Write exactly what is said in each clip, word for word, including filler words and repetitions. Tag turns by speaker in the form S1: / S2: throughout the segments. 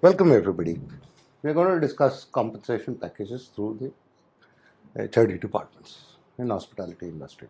S1: Welcome everybody. We are going to discuss compensation packages through the H R D departments in hospitality industry.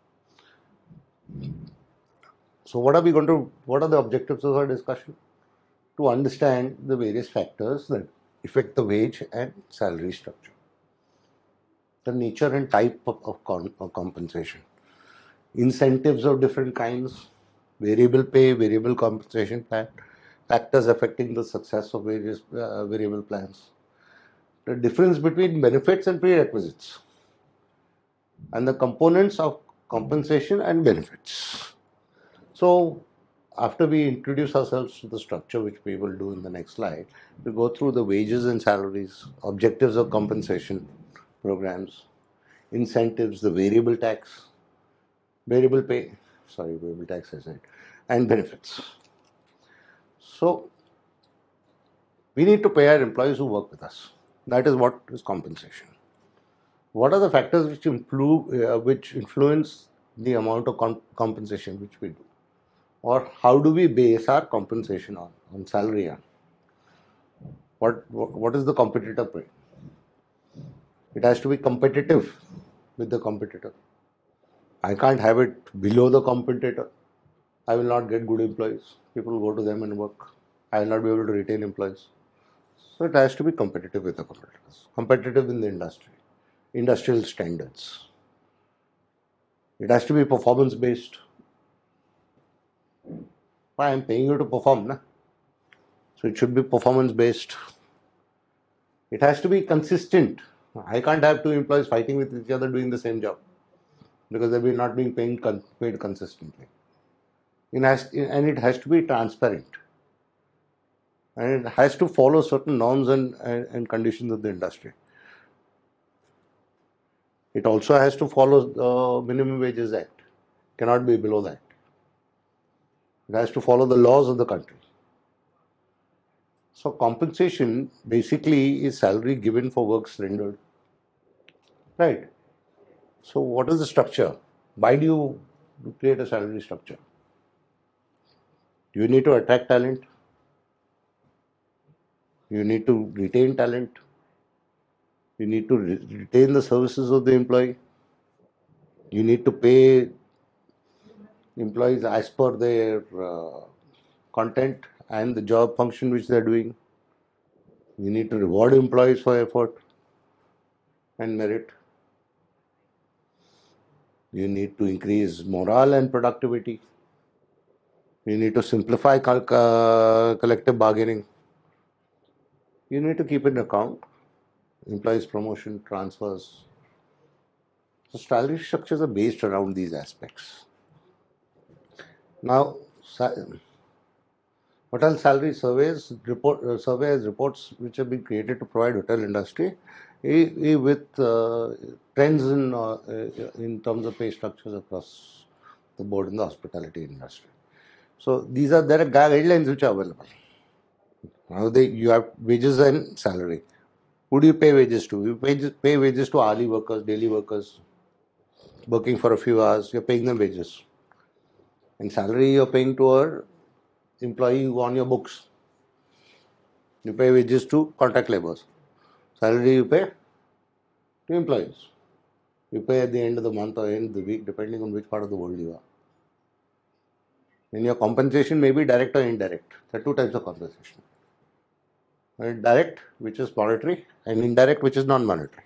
S1: So what are we going to, what are the objectives of our discussion? To understand the various factors that affect the wage and salary structure, the nature and type of, of, con, of compensation, incentives of different kinds, variable pay, variable compensation plan, factors affecting the success of various uh, variable plans, the difference between benefits and prerequisites, and the components of compensation and benefits. So, after we introduce ourselves to the structure, which we will do in the next slide, we go through the wages and salaries, objectives of compensation programs, incentives, the variable tax, variable pay, sorry, variable tax I said, and benefits. So, we need to pay our employees who work with us. That is what is compensation. What are the factors which, influ- uh, which influence the amount of com- compensation which we do? Or how do we base our compensation on, on salary on? What, what, what is the competitor pay? It has to be competitive with the competitor. I can't have it below the competitor. I will not get good employees. People will go to them and work. I will not be able to retain employees. So it has to be competitive with the competitors. Competitive in the industry. Industrial standards. It has to be performance based. I am paying you to perform, na? So it should be performance based. It has to be consistent. I can't have two employees fighting with each other doing the same job because they will not being paid, paid consistently. It has, and it has to be transparent. And it has to follow certain norms and, and, and conditions of the industry. It also has to follow the Minimum Wages Act. Cannot be below that. It has to follow the laws of the country. So compensation basically is salary given for works rendered. Right. So what is the structure? Why do you create a salary structure? You need to attract talent. You need to retain talent. You need to re- retain the services of the employee. You need to pay employees as per their uh, content and the job function which they are doing. You need to reward employees for effort and merit. You need to increase morale and productivity. You need to simplify cal- uh, collective bargaining. You need to keep in account employees' promotion, transfers. So salary structures are based around these aspects. Now, hotel salary surveys report uh, surveys reports which have been created to provide hotel industry eh, eh, with uh, trends in uh, in terms of pay structures across the board in the hospitality industry. So these are there are guidelines which are available. Now they you have wages and salary. Who do you pay wages to? You pay, pay wages to hourly workers, daily workers, working for a few hours. You're paying them wages. And salary you're paying to a employee on your books. You pay wages to contract laborers. Salary you pay to employees. You pay at the end of the month or end of the week, depending on which part of the world you are. And your compensation may be direct or indirect. There are two types of compensation. Direct, which is monetary, and indirect, which is non-monetary.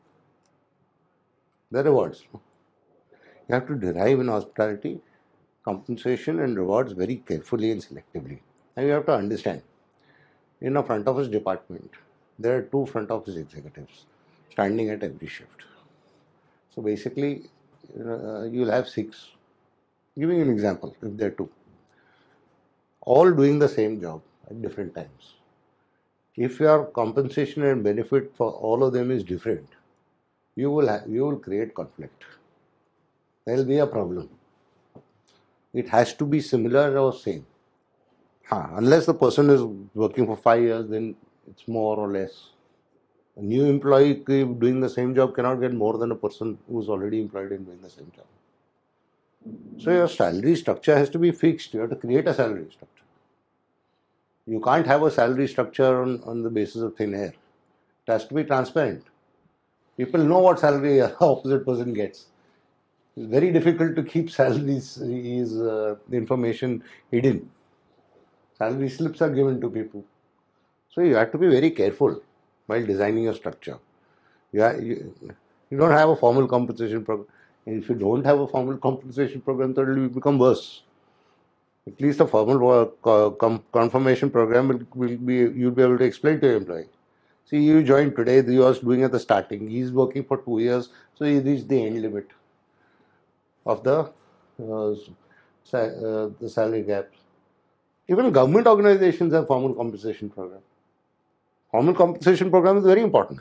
S1: The rewards. You have to derive in hospitality compensation and rewards very carefully and selectively. And you have to understand, in a front office department, there are two front office executives standing at every shift. So basically, uh, you'll have six. Giving an example, if there are two, all doing the same job at different times. If your compensation and benefit for all of them is different, you will have, you will create conflict. There will be a problem. It has to be similar or same. Huh, unless the person is working for five years, then it's more or less. A new employee doing the same job cannot get more than a person who's already employed in doing the same job. So your salary structure has to be fixed. You have to create a salary structure. You can't have a salary structure on, on the basis of thin air. It has to be transparent. People know what salary the opposite person gets. It's very difficult to keep salaries is uh, the information hidden. Salary slips are given to people. So you have to be very careful while designing your structure. You, ha- you, you don't have a formal compensation program. And if you don't have a formal compensation program, then it will become worse. At least a formal work, uh, com- confirmation program will, will be, you'll be able to explain to your employee. See, you joined today, you was doing at the starting. He's working for two years, so he reached the end limit of the uh, sa- uh, the salary gap. Even government organizations have formal compensation program. Formal compensation program is very important.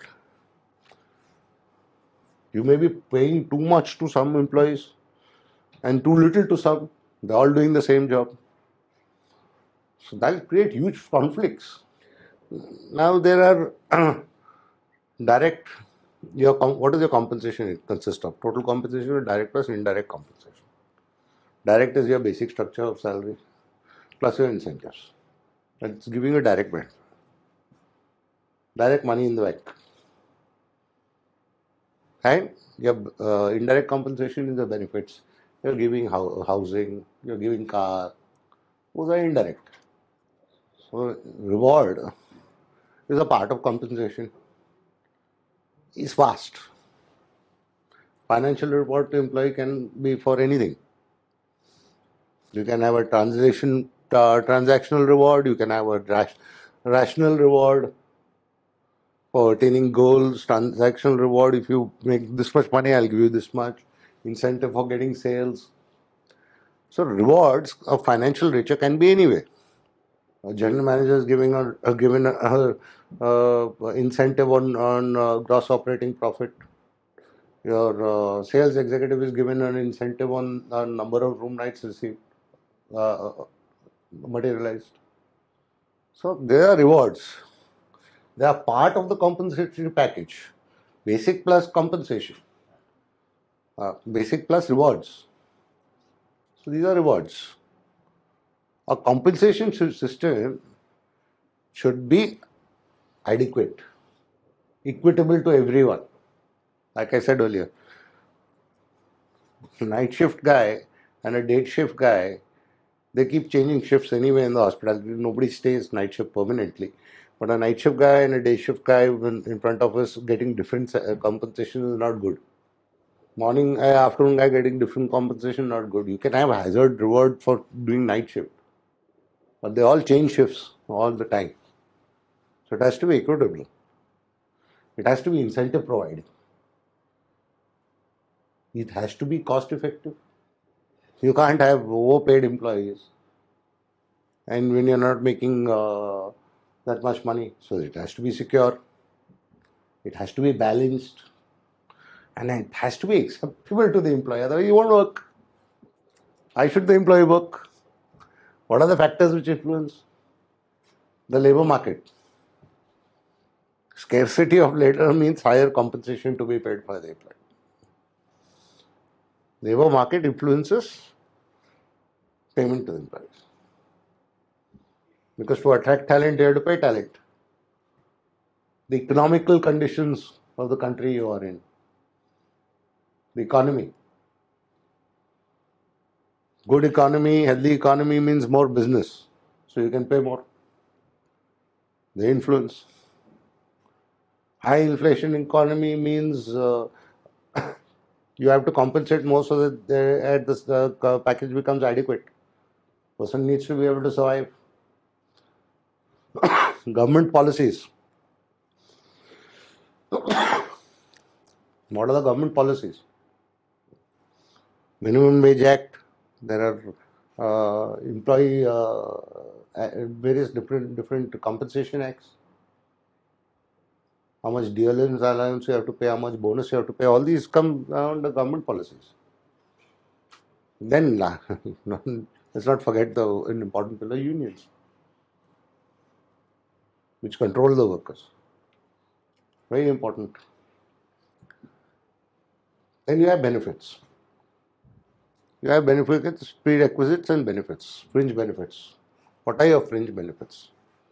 S1: You may be paying too much to some employees and too little to some. They're all doing the same job. So that will create huge conflicts. Now there are direct, your what is your compensation consist of? Total compensation or direct plus indirect compensation? Direct is your basic structure of salary plus your incentives. That's giving you direct benefit. Direct money in the bank. And your uh, indirect compensation is the benefits. You're giving housing, you're giving car. Those are indirect. So reward is a part of compensation. Is vast. Financial reward to employee can be for anything. You can have a transaction uh, transactional reward. You can have a rash, rational reward for attaining goals. Transactional reward: if you make this much money, I'll give you this much. Incentive for getting sales. So rewards of financial nature can be anyway. A general manager is giving a, a given a, a, a incentive on on uh, gross operating profit. Your uh, sales executive is given an incentive on a number of room nights received, uh, materialized. So there are rewards. They are part of the compensatory package. Basic plus compensation. Uh, basic plus rewards. So these are rewards. A compensation system should be adequate, equitable to everyone. Like I said earlier, night shift guy and a day shift guy, they keep changing shifts anyway in the hospital. Nobody stays night shift permanently. But a night shift guy and a day shift guy in front of us getting different compensation is not good. Morning, uh, afternoon guy getting different compensation, not good. You can have hazard reward for doing night shift. But they all change shifts all the time. So it has to be equitable. It has to be incentive providing. It has to be cost effective. You can't have overpaid employees and when you're not making uh, that much money. So it has to be secure. It has to be balanced. And it has to be acceptable to the employee. Otherwise, you won't work. Why should the employee work? What are the factors which influence the labor market? Scarcity of labor means higher compensation to be paid by the employee. Labor market influences payment to the employees. Because to attract talent, you have to pay talent. The economical conditions of the country you are in, the economy. Good economy, healthy economy means more business. So you can pay more. The influence. High inflation economy means uh, you have to compensate more so that the, at this, the uh, package becomes adequate. Person needs to be able to survive. Government policies. What are the government policies? Minimum Wage Act. There are uh, employee uh, various different different compensation acts. How much D L N allowance you have to pay, how much bonus you have to pay. All these come under government policies. Then let's not forget the an important pillar, unions, which control the workers. Very important. Then you have benefits. You have benefits, prerequisites and benefits, fringe benefits. What are your fringe benefits?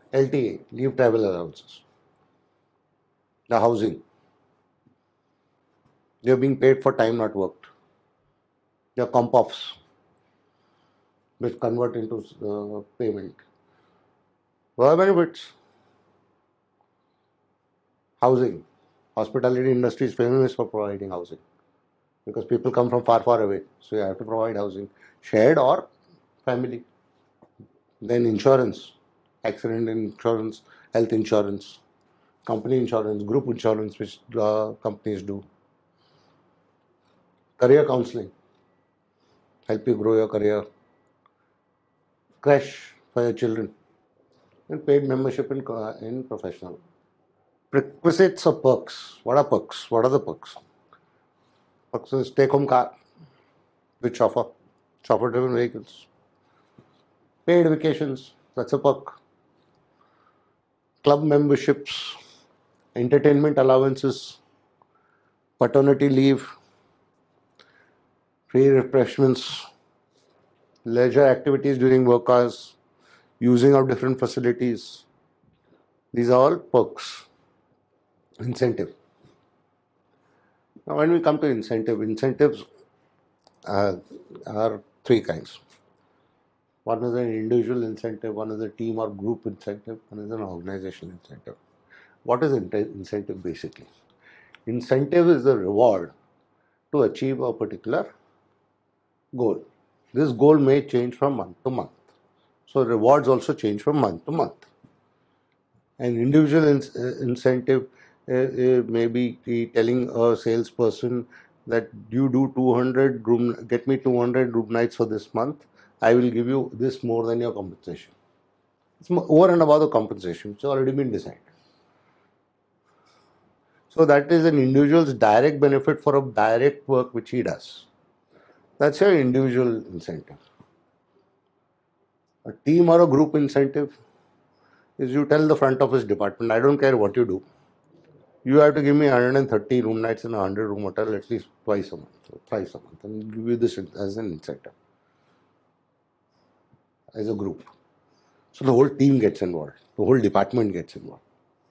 S1: L T A, leave travel allowances. The housing. They are being paid for time not worked. They are comp offs, which convert into uh, payment. What are benefits? Housing. Hospitality industry is famous for providing housing because people come from far, far away. So you have to provide housing, shared or family. Then insurance, accident insurance, health insurance, company insurance, group insurance, which uh, companies do. Career counseling, help you grow your career. Crash for your children. And paid membership in, uh, in professional. Prerequisites or perks. What are perks? What are the perks? Perks is take home car, which offer chauffeur driven vehicles. Paid vacations, that's a perk. Club memberships, entertainment allowances, paternity leave, free refreshments, leisure activities during work hours, using of different facilities. These are all perks, incentive. Now, when we come to incentive, incentives uh, are three kinds. One is an individual incentive, one is a team or group incentive, one is an organizational incentive. What is incentive basically? Incentive is a reward to achieve a particular goal. This goal may change from month to month. So rewards also change from month to month. An individual in- incentive uh, uh, may be telling a salesperson that you do two hundred room, get me two hundred room nights for this month. I will give you this more than your compensation. It's over and above the compensation, which has already been decided. So that is an individual's direct benefit for a direct work which he does. That's your individual incentive. A team or a group incentive is you tell the front office department, I don't care what you do. You have to give me one hundred thirty room nights in a one hundred room hotel at least twice a month, or thrice a month, and give you this as an incentive, as a group. So the whole team gets involved, the whole department gets involved,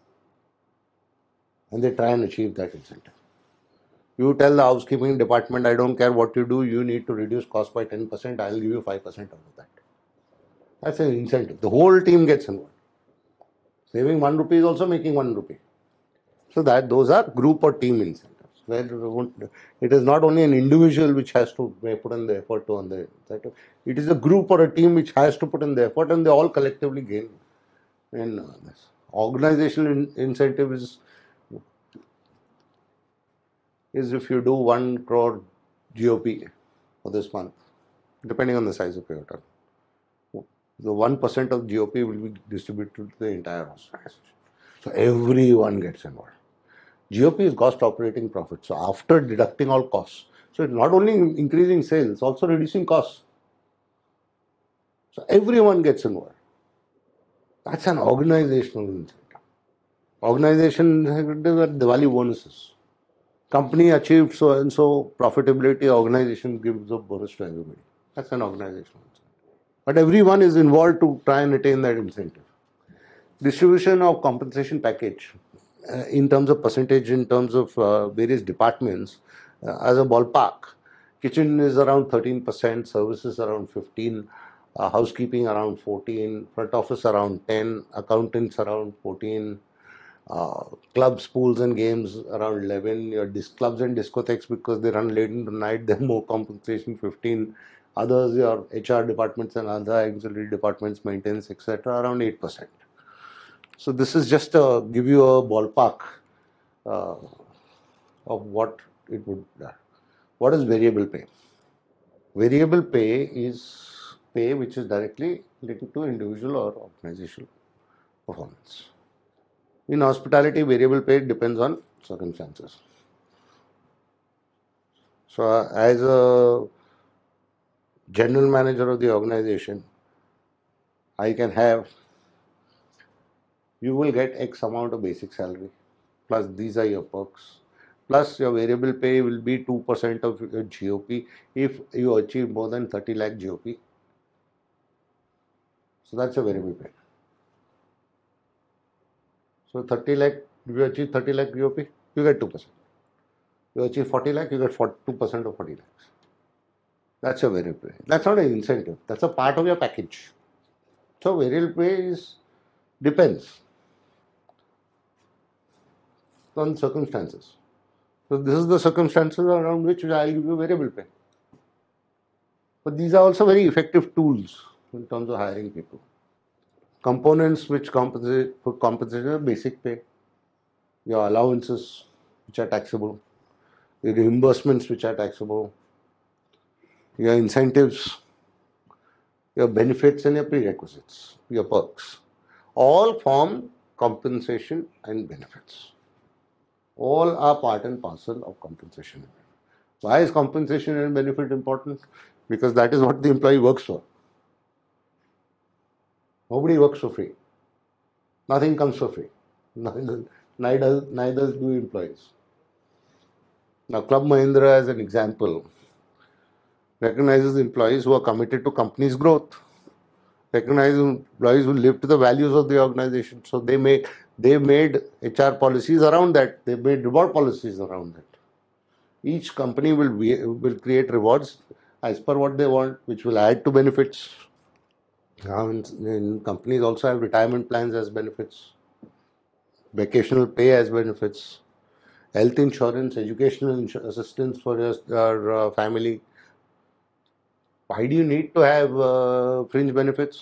S1: and they try and achieve that incentive. You tell the housekeeping department, I don't care what you do, you need to reduce cost by ten percent, I'll give you five percent out of that. That's an incentive. The whole team gets involved. Saving one rupee is also making one rupee. So that those are group or team incentives. Where it is not only an individual which has to put in the effort to on the incentive. It is a group or a team which has to put in the effort, and they all collectively gain. And this organizational incentive is is if you do one crore G O P for this month, depending on the size of your hotel. The one percent of G O P will be distributed to the entire organization. So everyone gets involved. G O P is cost operating profit. So after deducting all costs, so it's not only increasing sales, it's also reducing costs. So everyone gets involved. That's an organizational incentive. Organization are Diwali bonuses. Company achieved so and so profitability, organization gives a bonus to everybody. That's an organizational incentive. But everyone is involved to try and attain that incentive. Distribution of compensation package uh, in terms of percentage, in terms of uh, various departments, uh, as a ballpark, kitchen is around thirteen percent, services around fifteen, uh, housekeeping around fourteen, front office around ten, accountants around fourteen, uh, clubs, pools and games around eleven, your disc clubs and discotheques, because they run late into the night, they're more compensation fifteen, others, your H R departments and other auxiliary departments, maintenance, et cetera, around eight percent. So this is just to give you a ballpark uh, of what it would be. What is variable pay? Variable pay is pay which is directly linked to individual or organizational performance. In hospitality, variable pay depends on circumstances. So uh, as a general manager of the organization, I can have, you will get X amount of basic salary, plus these are your perks, plus your variable pay will be two percent of your G O P if you achieve more than thirty lakh G O P. So that's a variable pay. So thirty lakh, you achieve thirty lakh G O P, you get two percent. You achieve forty lakh, you get two percent of forty lakhs. That's a variable pay. That's not an incentive. That's a part of your package. So variable pay is depends on circumstances. So this is the circumstances around which I'll give you variable pay. But these are also very effective tools in terms of hiring people. Components which compensate for compensation are basic pay, your allowances which are taxable, your reimbursements which are taxable, your incentives, your benefits and your prerequisites, your perks. All form compensation and benefits. All are part and parcel of compensation. Why is compensation and benefit important? Because that is what the employee works for. Nobody works for free. Nothing comes for free. Neither, neither, neither do employees. Now, Club Mahindra, as an example, recognizes employees who are committed to company's growth, recognizes employees who live to the values of the organization. So they make they made H R policies around that. They made reward policies around that. Each company will be, will create rewards as per what they want, which will add to benefits. Now, in, in companies also have retirement plans as benefits, vacational pay as benefits, health insurance, educational insur assistance for your, your uh, family. Why do you need to have uh, fringe benefits?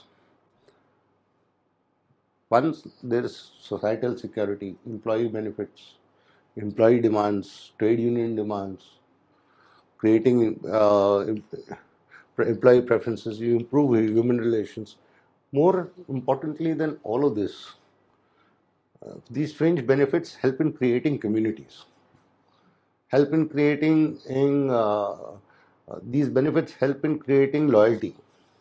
S1: Once there is societal security, employee benefits, employee demands, trade union demands, creating uh, employee preferences, you improve human relations. More importantly than all of this, uh, these fringe benefits help in creating communities, help in creating, in, uh, uh, these benefits help in creating loyalty.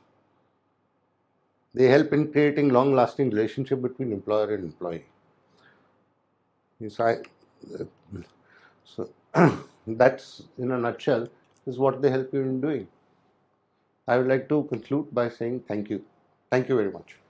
S1: They help in creating long-lasting relationship between employer and employee. So, I, so that's, in a nutshell, is what they help you in doing. I would like to conclude by saying thank you. Thank you very much.